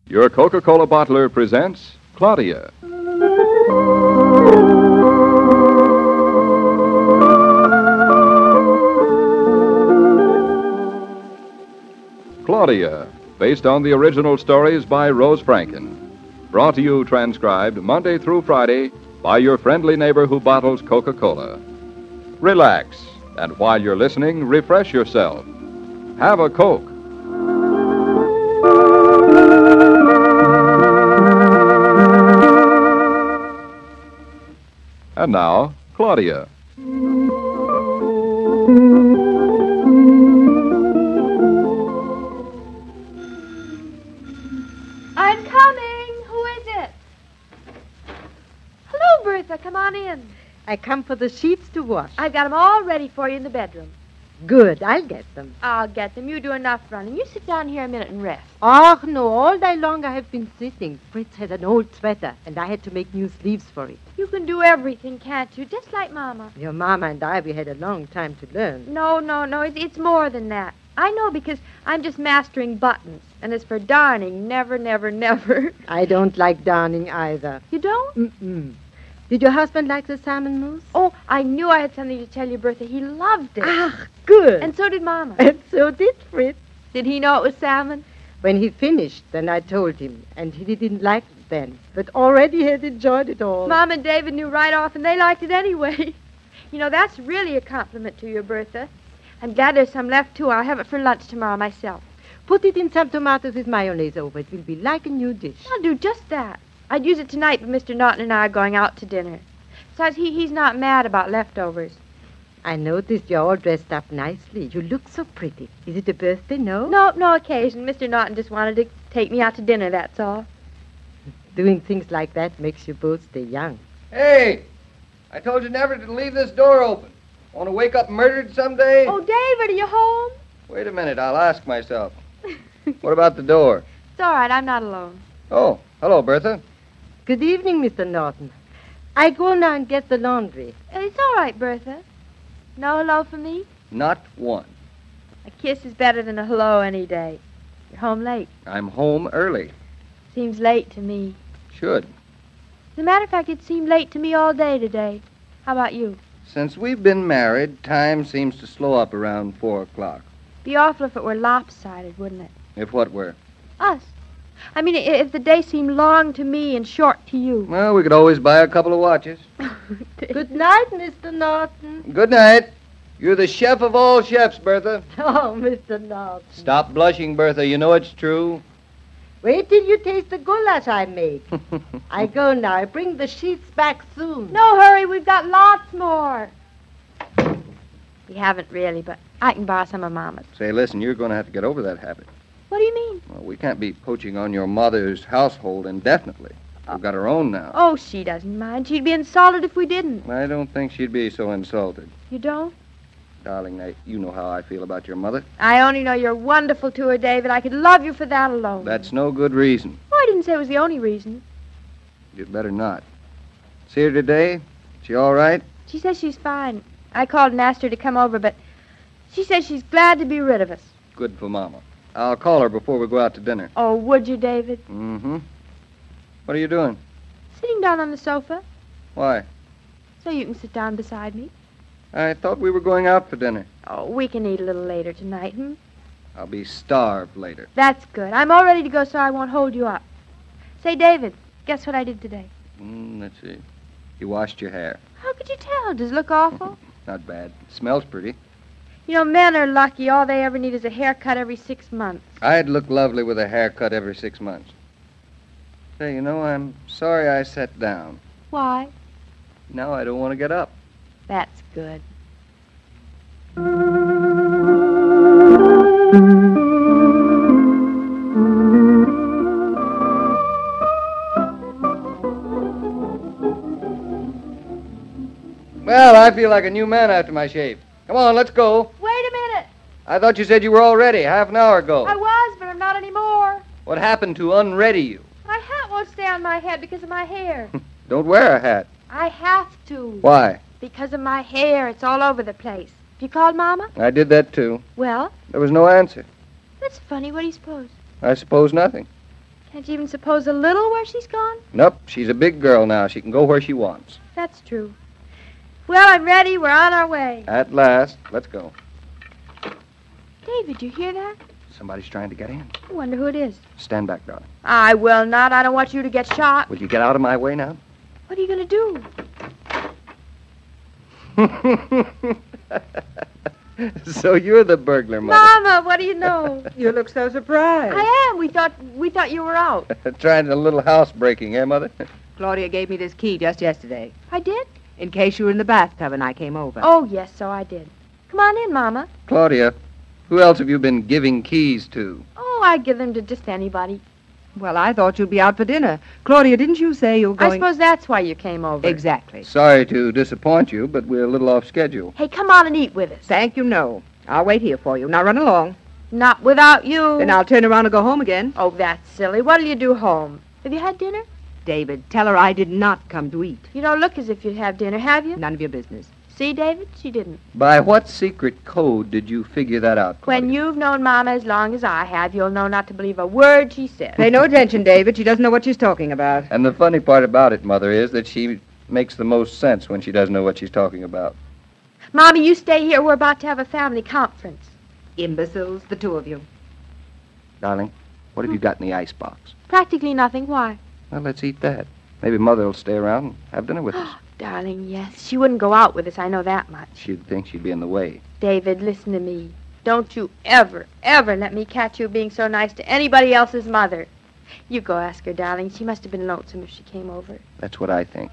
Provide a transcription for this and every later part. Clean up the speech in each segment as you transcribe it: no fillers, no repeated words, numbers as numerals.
Your Coca-Cola bottler presents Claudia. Claudia, based on the original stories by Rose Franken. Brought to you transcribed Monday through Friday by your friendly neighbor who bottles Coca-Cola. Relax, and while you're listening, refresh yourself. Have a Coke. And now, Claudia. I'm coming. Who is it? Hello, Bertha. Come on in. I come for the sheets to wash. I've got them all ready for you in the bedroom. Good, I'll get them. I'll get them. You do enough running. You sit down here a minute and rest. Oh, no, all day long I have been sitting. Fritz had an old sweater, and I had to make new sleeves for it. You can do everything, can't you? Just like Mama. Your Mama and I, we had a long time to learn. No. It's more than that. I know because I'm just mastering buttons. And as for darning, never. I don't like darning either. You don't? Mm-mm. Did your husband like the salmon mousse? Oh, I knew I had something to tell you, Bertha. He loved it. Ah, good. And so did Mama. And so did Fritz. Did he know it was salmon? When he finished, then I told him, and he didn't like it then. But already he had enjoyed it all. Mom and David knew right off, and they liked it anyway. You know, that's really a compliment to you, Bertha. I'm glad there's some left, too. I'll have it for lunch tomorrow myself. Put it in some tomatoes with mayonnaise over. It will be like a new dish. I'll do just that. I'd use it tonight, but Mr. Norton and I are going out to dinner. Besides, he's not mad about leftovers. I noticed you're all dressed up nicely. You look so pretty. Is it a birthday, no? No occasion. Mr. Norton just wanted to take me out to dinner, that's all. Doing things like that makes you both stay young. Hey! I told you never to leave this door open. Want to wake up murdered someday? Oh, David, are you home? Wait a minute, I'll ask myself. What about the door? It's all right, I'm not alone. Oh, hello, Bertha. Good evening, Mr. Norton. I go now and get the laundry. It's all right, Bertha. No hello for me? Not one. A kiss is better than a hello any day. You're home late. I'm home early. Seems late to me. Should. As a matter of fact, it seemed late to me all day today. How about you? Since we've been married, time seems to slow up around 4 o'clock. Be awful if it were lopsided, wouldn't it? If what were? Us. I mean, if the day seemed long to me and short to you. Well, we could always buy a couple of watches. Good night, Mr. Norton. Good night. You're the chef of all chefs, Bertha. Oh, Mr. Norton. Stop blushing, Bertha. You know it's true. Wait till you taste the goulash I make. I go now. I bring the sheets back soon. No hurry, we've got lots more. We haven't really, but I can borrow some of Mama's. Say, listen, you're going to have to get over that habit. What do you mean? Well, we can't be poaching on your mother's household indefinitely. We've got our own now. Oh, she doesn't mind. She'd be insulted if we didn't. I don't think she'd be so insulted. You don't? Darling, now, you know how I feel about your mother. I only know you're wonderful to her, David. I could love you for that alone. That's no good reason. Oh, I didn't say it was the only reason. You'd better not. See her today? She all right? She says she's fine. I called and asked her to come over, but she says she's glad to be rid of us. Good for Mama. I'll call her before we go out to dinner. Oh, would you, David? Mm-hmm. What are you doing? Sitting down on the sofa, Why? so you can sit down beside me. I thought we were going out for dinner. Oh, we can eat a little later tonight, I'll be starved later. That's good. I'm all ready to go, so I won't hold you up. Say, David, guess what I did today? Let's see. You washed your hair. How could you tell? Does it look awful? Not bad. Smells pretty. You know, men are lucky. All they ever need is a haircut every 6 months. I'd look lovely with a haircut every 6 months. Say, you know, I'm sorry I sat down. Why? Now I don't want to get up. That's good. Well, I feel like a new man after my shave. Come on, let's go. Wait a minute. I thought you said you were all ready half an hour ago. I was, but I'm not anymore. What happened to unready you? My hat won't stay on my head because of my hair. Don't wear a hat. I have to. Why? Because of my hair. It's all over the place. You called Mama? I did that, too. Well, There was no answer. that's funny. What do you suppose? I suppose nothing. Can't you even suppose a little where she's gone? Nope, she's a big girl now. She can go where she wants. That's true. Well, I'm ready. We're on our way. At last. Let's go. David, you hear that? Somebody's trying to get in. I wonder who it is. Stand back, darling. I will not. I don't want you to get shot. Will you get out of my way now? What are you going to do? So you're the burglar, Mother. Mama, what do you know? You look so surprised. I am. We thought you were out. Trying a little housebreaking, eh, Mother? Claudia gave me this key just yesterday, I did? in case you were in the bathtub and I came over. Oh, yes, so I did. Come on in, Mama. Claudia, who else have you been giving keys to? Oh, I give them to just anybody. Well, I thought you'd be out for dinner. Claudia, didn't you say you were I going... suppose that's why you came over. Exactly. Sorry to disappoint you, but we're a little off schedule. Hey, come on and eat with us. Thank you, no. I'll wait here for you. Now run along. Not without you. Then I'll turn around and go home again. Oh, that's silly. What'll you do home? Have you had dinner? David, tell her I did not come to eat. You don't look as if you'd have dinner, have you? None of your business. See, David? She didn't. By what secret code did you figure that out, Claudia? When you've known Mama as long as I have, you'll know not to believe a word she says. Pay no attention, David. She doesn't know what she's talking about. And the funny part about it, Mother, is that she makes the most sense when she doesn't know what she's talking about. Mommy, you stay here. We're about to have a family conference. Imbeciles, the two of you. Darling, what have you got in the icebox? Practically nothing. Why? Well, let's eat that. Maybe Mother will stay around and have dinner with us. Darling, yes. She wouldn't go out with us. I know that much. She'd think she'd be in the way. David, listen to me. Don't you ever, ever let me catch you being so nice to anybody else's mother. You go ask her, darling. She must have been lonesome if she came over. That's what I think.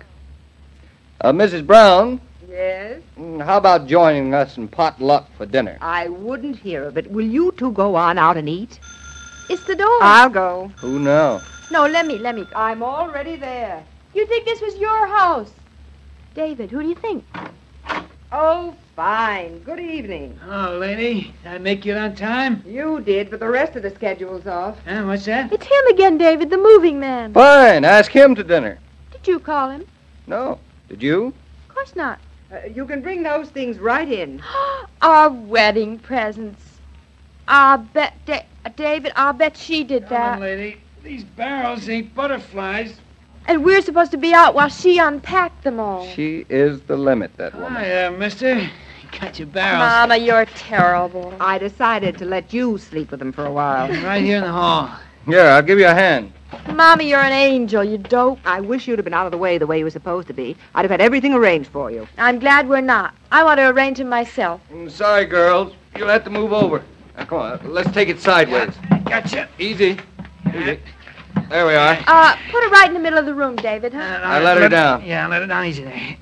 Mrs. Brown, Yes? how about joining us in potluck for dinner? I wouldn't hear of it. Will you two go on out and eat? It's the door. I'll go. Who now? No, let me go. I'm already there. You think this was your house? David, who do you think? Oh, fine. Good evening. Oh, lady, did I make it on time? You did, but the rest of the schedule's off. Huh, what's that? It's him again, David, the moving man. Fine, ask him to dinner. Did you call him? No. Did you? Of course not. You can bring those things right in. Our wedding presents. I'll bet, David, I'll bet she did Come on, that. lady. These barrels ain't butterflies. And we're supposed to be out while she unpacked them all. She is the limit, that woman. Hiya, mister. You got your barrels. Mama, you're terrible. I decided to let you sleep with them for a while. Right here in the hall. Here, I'll give you a hand. Mama, you're an angel, you dope. I wish you'd have been out of the way you were supposed to be. I'd have had everything arranged for you. I'm glad we're not. I want to arrange them myself. Sorry, girls. You'll have to move over. Now, come on, let's take it sideways. Gotcha. Easy. Easy. There we are. Put her right in the middle of the room, David, huh? I let her down. Yeah, let her down easy there.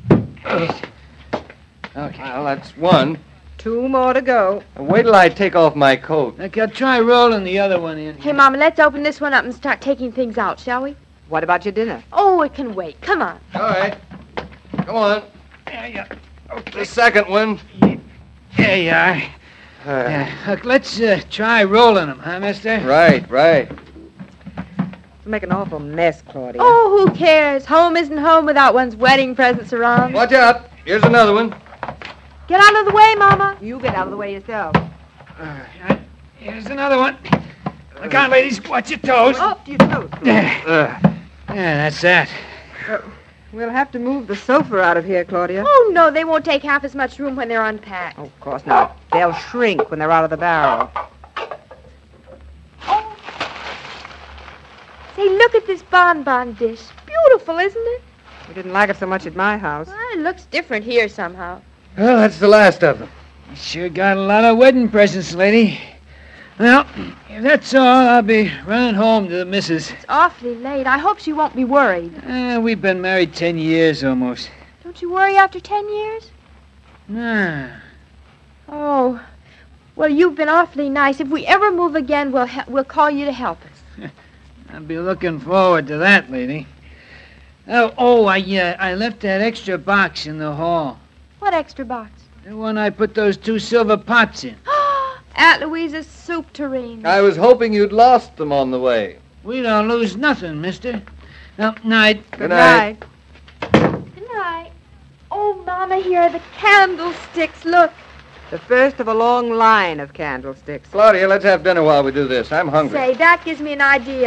Okay. Well, that's one. 2 more to go. Wait till I take off my coat. Look, I'll try rolling the other one in. Hey, Mama, let's open this one up and start taking things out, shall we? What about your dinner? Oh, it can wait. Come on. All right. Come on. Yeah. The second one. There you are. Yeah. Look, let's try rolling them, huh, mister? Right. You make an awful mess, Claudia. Oh, who cares? Home isn't home without one's wedding presents around. Watch out. Here's another one. Get out of the way, Mama. You get out of the way yourself. Here's another one. Look out, ladies. Watch your toes. Oh, your toes. Yeah, that's that. We'll have to move the sofa out of here, Claudia. Oh, no, they won't take half as much room when they're unpacked. Oh, of course not. They'll shrink when they're out of the barrel. Say, look at this bonbon dish. Beautiful, isn't it? You didn't like it so much at my house. Well, it looks different here somehow. Well, that's the last of them. Sure got a lot of wedding presents, lady. Well, if that's all, I'll be running home to the missus. It's awfully late. I hope she won't be worried. We've been married 10 years almost. Don't you worry after 10 years? Nah. Oh, well, you've been awfully nice. If we ever move again, we'll call you to help us. I'll be looking forward to that, lady. I left that extra box in the hall. What extra box? The one I put those 2 silver pots in. Aunt Louisa's soup tureen. I was hoping you'd lost them on the way. We don't lose nothing, mister. Well, night. Good night. Good night. Oh, Mama, here are the candlesticks. Look. The first of a long line of candlesticks. Claudia, let's have dinner while we do this. I'm hungry. Say, that gives me an idea.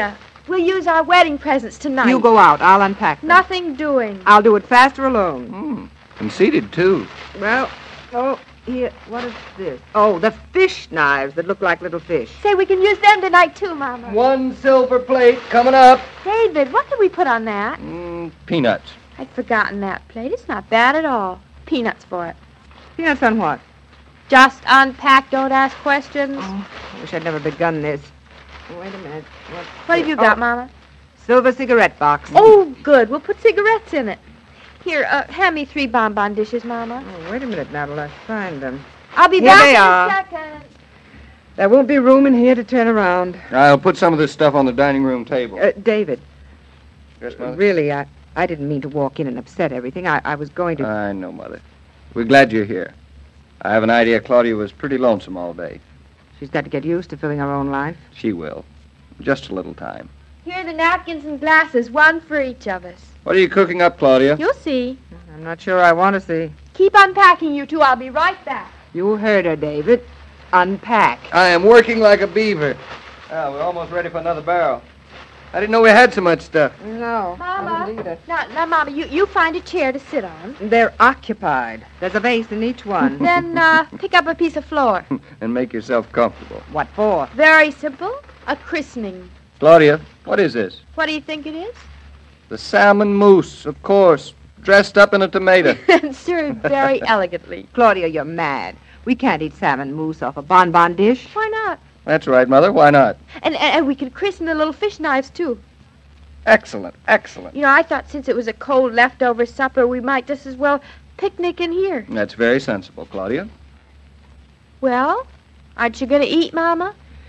We'll use our wedding presents tonight. You go out. I'll unpack them. Nothing doing. I'll do it faster alone. Conceited, too. Well, here, what is this? Oh, the fish knives that look like little fish. Say, we can use them tonight, too, Mama. 1 silver plate coming up. David, what did we put on that? Peanuts. I'd forgotten that plate. It's not bad at all. Peanuts for it. Peanuts on what? Just unpack, don't ask questions. Oh, I wish I'd never begun this. Wait a minute. What have you got, Mama? Silver cigarette box. Oh, good. We'll put cigarettes in it. Here, hand me 3 bonbon dishes, Mama. Oh, wait a minute now till I find them. I'll be Here back they in are. a second. There won't be room in here to turn around. I'll put some of this stuff on the dining room table. David. Yes, Mother? Really, I didn't mean to walk in and upset everything. I was going to... I know, Mother. We're glad you're here. I have an idea Claudia was pretty lonesome all day. She's got to get used to filling her own life. She will. Just a little time. Here are the napkins and glasses, 1 for each of us. What are you cooking up, Claudia? You'll see. I'm not sure I want to see. Keep unpacking, you two. I'll be right back. You heard her, David. Unpack. I am working like a beaver. Ah, we're almost ready for another barrel. I didn't know we had so much stuff. No. Mama. Now, Mama, you find a chair to sit on. They're occupied. There's a vase in each one. Then pick up a piece of floor. And make yourself comfortable. What for? Very simple. A christening. Claudia, what is this? What do you think it is? The salmon mousse, of course. Dressed up in a tomato. And served very elegantly. Claudia, you're mad. We can't eat salmon mousse off a bonbon dish. Why not? That's right, Mother. Why not? And we could christen the little fish knives, too. Excellent, excellent. You know, I thought since it was a cold leftover supper, we might just as well picnic in here. That's very sensible, Claudia. Well, aren't you going to eat, Mama?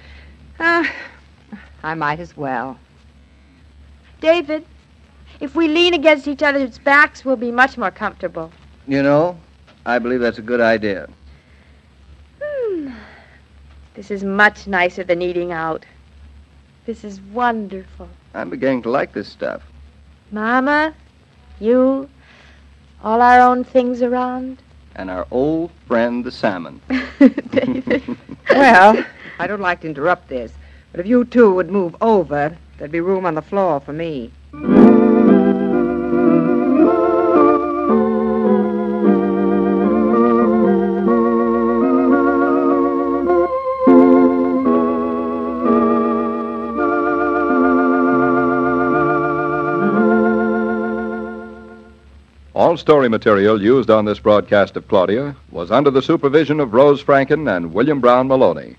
I might as well. David, if we lean against each other's backs, we'll be much more comfortable. You know, I believe that's a good idea. This is much nicer than eating out. This is wonderful. I'm beginning to like this stuff. Mama, you, all our own things around. And our old friend, the salmon. David. Well, I don't like to interrupt this, but if you two would move over, there'd be room on the floor for me. All story material used on this broadcast of Claudia was under the supervision of Rose Franken and William Brown Maloney.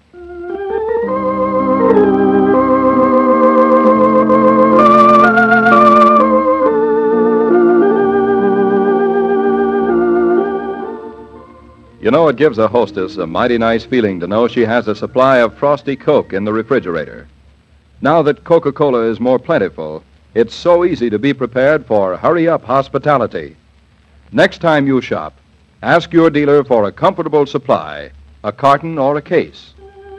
You know, it gives a hostess a mighty nice feeling to know she has a supply of frosty Coke in the refrigerator. Now that Coca-Cola is more plentiful, it's so easy to be prepared for hurry-up hospitality. Next time you shop, ask your dealer for a comfortable supply, a carton or a case.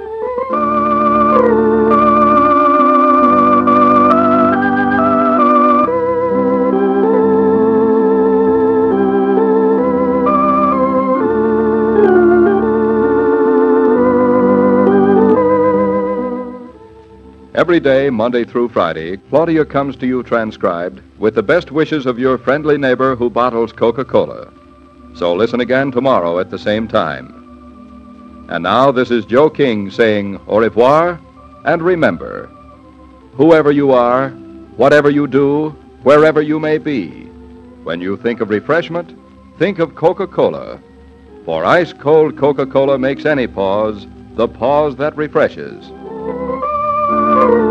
Every day, Monday through Friday, Claudia comes to you transcribed with the best wishes of your friendly neighbor who bottles Coca-Cola. So listen again tomorrow at the same time. And now, this is Joe King saying au revoir, and remember, whoever you are, whatever you do, wherever you may be, when you think of refreshment, think of Coca-Cola. For ice-cold Coca-Cola makes any pause the pause that refreshes.